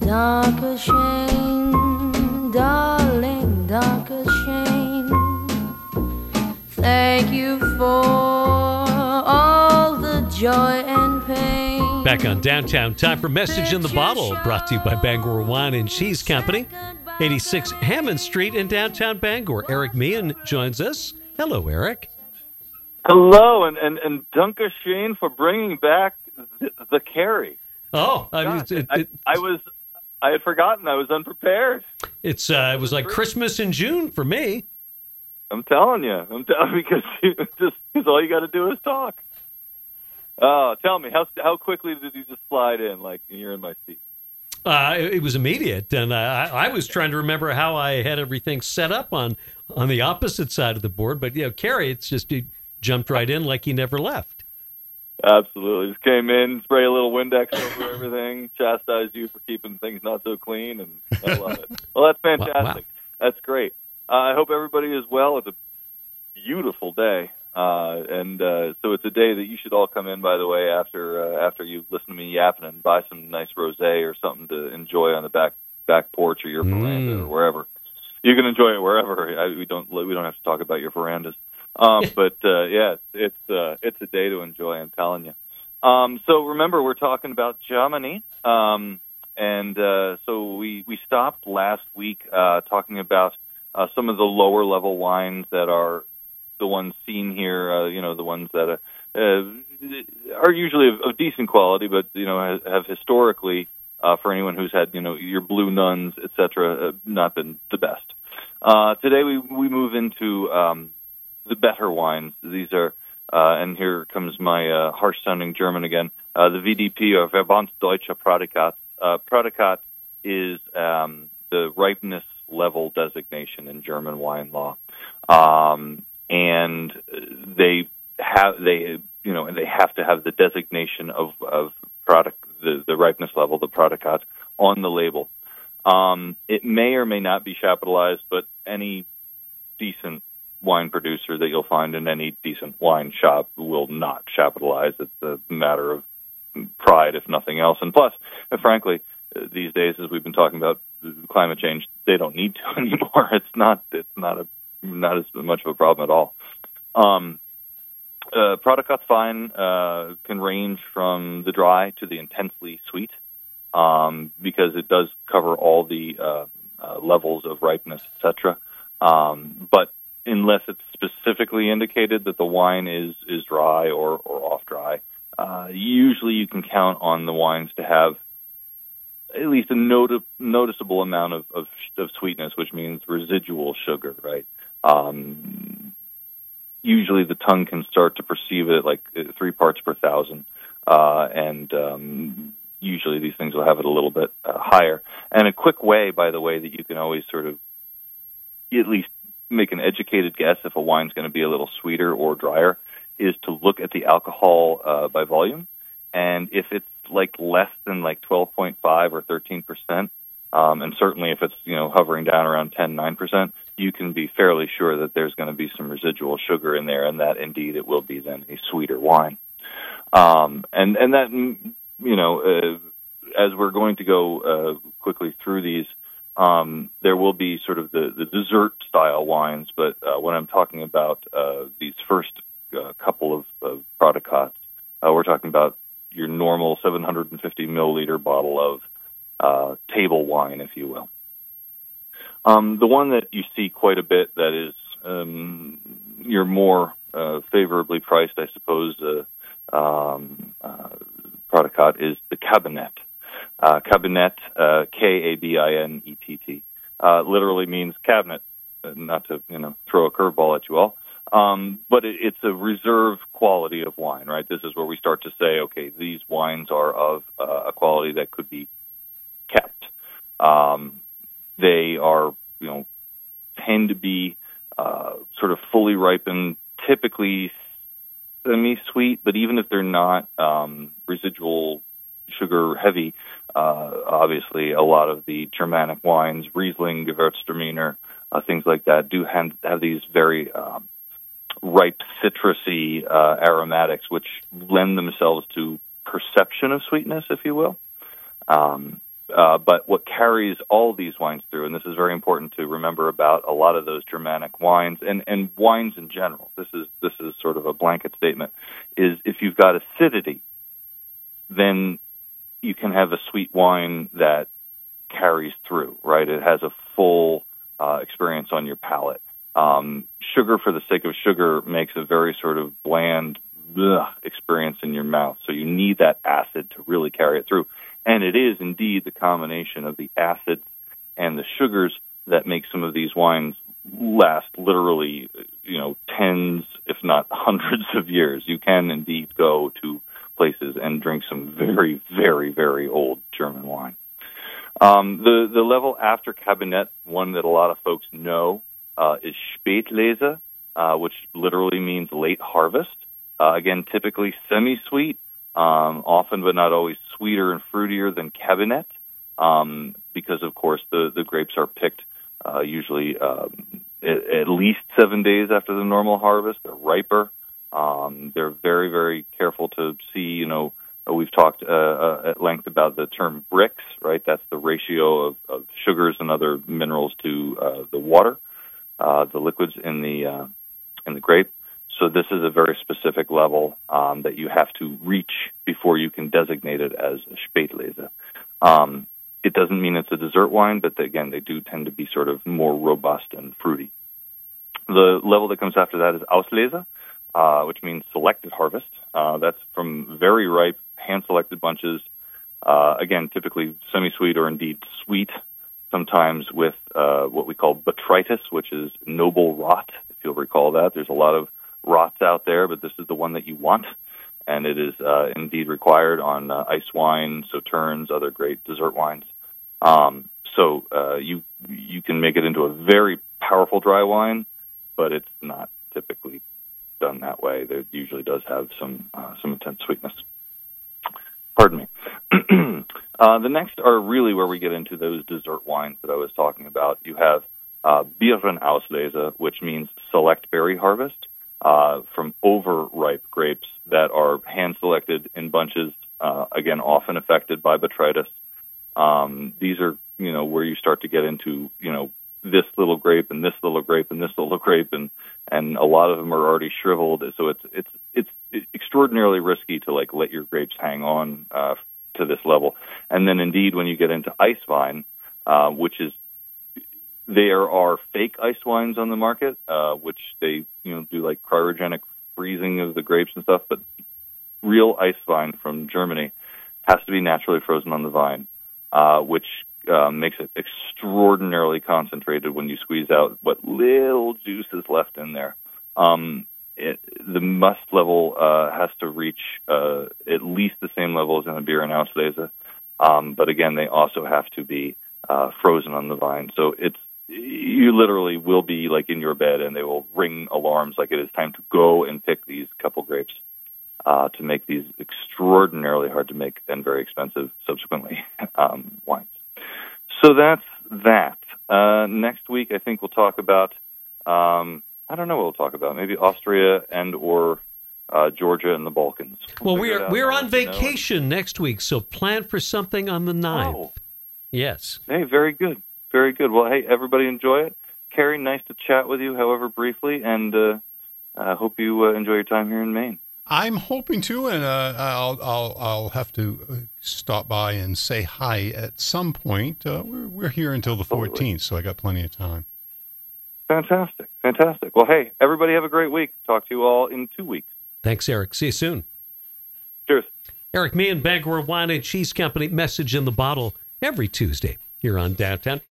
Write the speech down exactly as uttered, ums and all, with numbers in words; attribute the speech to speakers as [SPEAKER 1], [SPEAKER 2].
[SPEAKER 1] Danke schön, darling, danke schön. Thank you for all the joy and pain.
[SPEAKER 2] Back on Downtown, time for Message in the Bottle, brought to you by Bangor Wine and Cheese Company, eighty-six Hammond Street in downtown Bangor. Eric Meehan joins us. Hello, Eric.
[SPEAKER 3] Hello, and, and, and Danke schön for bringing back the, the Carrie.
[SPEAKER 2] Oh, I,
[SPEAKER 3] Gosh,
[SPEAKER 2] it,
[SPEAKER 3] I,
[SPEAKER 2] it,
[SPEAKER 3] I was, I had forgotten. I was unprepared.
[SPEAKER 2] It's uh, it was like Christmas in June for me.
[SPEAKER 3] I'm telling you, I'm telling because you, just because all you got to do is talk. Oh, tell me how how quickly did you just slide in? Like you're in my seat.
[SPEAKER 2] Uh, it, it was immediate, and I, I was trying to remember how I had everything set up on on the opposite side of the board. But you know, Carrie, it's just he jumped right in like he never left.
[SPEAKER 3] Absolutely, just came in, spray a little Windex over everything, chastise you for keeping things not so clean, and I love it. Well, that's fantastic.
[SPEAKER 2] Wow.
[SPEAKER 3] That's great. Uh, I hope everybody is well. It's a beautiful day, uh, and uh, so it's a day that you should all come in. By the way, after uh, after you listen to me yapping and buy some nice rosé or something to enjoy on the back back porch or your veranda
[SPEAKER 2] Mm.
[SPEAKER 3] or wherever. You can enjoy it wherever. I, we don't we don't have to talk about your verandas. Um, but uh, yeah, it's uh, it's a day to enjoy. I'm telling you. Um, so remember, we're talking about Germany, um, and uh, so we we stopped last week uh, talking about uh, some of the lower level wines that are the ones seen here. Uh, you know, the ones that uh, uh, are usually of, of decent quality, but you know have, have historically, uh, for anyone who's had you know your Blue Nuns, et cetera, uh, not been the best. Uh, today we we move into um, the better wines. These are, uh, and here comes my uh, harsh-sounding German again, uh, the V D P, or Verbandsdeutscher Prädikat. Uh, Prädikat is um, the ripeness level designation in German wine law. Um, and they have, they, you know, and they have to have the designation of, of product, the, the ripeness level, the Prädikat, on the label. Um, it may or may not be capitalized, but any decent wine producer that you'll find in any decent wine shop will not capitalize. It's a matter of pride, if nothing else. And plus, uh, frankly, uh, these days, as we've been talking about climate change, they don't need to anymore. It's not. It's not a not as much of a problem at all. Um, uh, Prädikat fine uh, can range from the dry to the intensely sweet, um, because it does cover all the uh, uh, levels of ripeness, et cetera. Um, but unless it's specifically indicated that the wine is, is dry or, or off dry, uh, usually you can count on the wines to have at least a noti- noticeable amount of, of, of sweetness, which means residual sugar, right? Um, usually the tongue can start to perceive it like three parts per thousand, uh, and um, usually these things will have it a little bit uh, higher. And a quick way, by the way, that you can always sort of at least make an educated guess if a wine's going to be a little sweeter or drier is to look at the alcohol uh, by volume. And if it's like less than like twelve point five or thirteen percent, um, and certainly if it's, you know, hovering down around ten, nine percent, you can be fairly sure that there's going to be some residual sugar in there, and that indeed it will be then a sweeter wine. Um, and, and that, you know, uh, as we're going to go uh, quickly through these, Um, there will be sort of the, the dessert-style wines, but uh, when I'm talking about uh, these first uh, couple of, of Prädikats, uh, we're talking about your normal seven hundred fifty milliliter bottle of uh, table wine, if you will. Um, the one that you see quite a bit that is um, your more uh, favorably priced, I suppose, uh, um, uh, Prädikat is the Kabinett. Uh, Kabinett, uh, K A B I N E T T, uh, literally means cabinet, uh, not to, you know, throw a curveball at you all. Um, but it, it's a reserve quality of wine, right? This is where we start to say, okay, these wines are of uh, a quality that could be kept. Um, they are, you know, tend to be uh, sort of fully ripened, typically semi-sweet, but even if they're not um, residual sugar heavy, uh, obviously a lot of the Germanic wines, Riesling, Gewürztraminer, uh, things like that, do have, have these very um, ripe, citrusy uh, aromatics, which lend themselves to perception of sweetness, if you will. Um, uh, but what carries all these wines through, and this is very important to remember about a lot of those Germanic wines and, and wines in general, this is this is sort of a blanket statement, is if you've got acidity, then you can have a sweet wine that carries through, right? It has a full uh, experience on your palate. Um, sugar for the sake of sugar makes a very sort of bland bleh, experience in your mouth, so you need that acid to really carry it through. And it is indeed the combination of the acids and the sugars that make some of these wines last literally, you know, tens, if not hundreds of years. You can indeed go to places and drink some very, very, very old German wine. Um, the, the level after Kabinett, one that a lot of folks know, uh, is Spätlese, uh, which literally means late harvest. Uh, again, typically semi-sweet. Um, often but not always sweeter and fruitier than Kabinett, um, because, of course, the, the grapes are picked uh, usually um, at, at least seven days after the normal harvest. They're riper. Um, they're very, very careful to see, you know, we've talked uh, uh, at length about the term Brix, right? That's the ratio of, of sugars and other minerals to uh, the water, uh, the liquids in the uh, in the grape. So this is a very specific level um, that you have to reach before you can designate it as a Spätlese. Um, it doesn't mean it's a dessert wine, but again, they do tend to be sort of more robust and fruity. The level that comes after that is Auslese, uh, which means selected harvest. Uh, that's from very ripe, hand-selected bunches, uh, again, typically semi-sweet or indeed sweet, sometimes with uh, what we call botrytis, which is noble rot, if you'll recall that. There's a lot of rots out there, but this is the one that you want, and it is uh, indeed required on uh, ice wine, sauternes, other great dessert wines. Um, so uh, you you can make it into a very powerful dry wine, but it's not typically done that way. It usually does have some uh, some intense sweetness. Pardon me. uh, the next are really where we get into those dessert wines that I was talking about. You have uh, Beerenauslese, which means select berry harvest. Uh, from overripe grapes that are hand-selected in bunches, uh, again, often affected by botrytis. Um, these are, you know, where you start to get into, you know, this little grape and this little grape and this little grape, and, and a lot of them are already shriveled. So it's it's it's extraordinarily risky to like let your grapes hang on uh, to this level. And then, indeed, when you get into ice vine, uh, which is there are fake ice wines on the market, uh, which they, you know, do like cryogenic freezing of the grapes and stuff. But real ice vine from Germany has to be naturally frozen on the vine, uh, which uh, makes it extraordinarily concentrated when you squeeze out what little juice is left in there. Um, it, the must level uh, has to reach uh, at least the same level as in a Beerenauslese. Um, but again, they also have to be uh, frozen on the vine. So it's you literally will be like in your bed, and they will ring alarms like it is time to go and pick these couple grapes uh, to make these extraordinarily hard to make and very expensive subsequently um, wines. So that's that. Uh, next week, I think we'll talk about. Um, I don't know what we'll talk about. Maybe Austria and or uh, Georgia and the Balkans.
[SPEAKER 2] We'll, well, we're we're on vacation next week, so plan for something on the ninth. Oh. Yes.
[SPEAKER 3] Hey, very good. Very good. Well, hey, everybody enjoy it. Carrie, nice to chat with you, however briefly, and uh, I hope you uh, enjoy your time here in Maine.
[SPEAKER 4] I'm hoping to, and uh, I'll, I'll I'll have to stop by and say hi at some point. Uh, we're, we're here until the fourteenth, so I got plenty of time.
[SPEAKER 3] Fantastic. Fantastic. Well, hey, everybody have a great week. Talk to you all in two weeks.
[SPEAKER 2] Thanks, Eric. See you soon.
[SPEAKER 3] Cheers.
[SPEAKER 2] Eric Meehan, Bangor Wine and Cheese Company, Message in the Bottle, every Tuesday here on Downtown.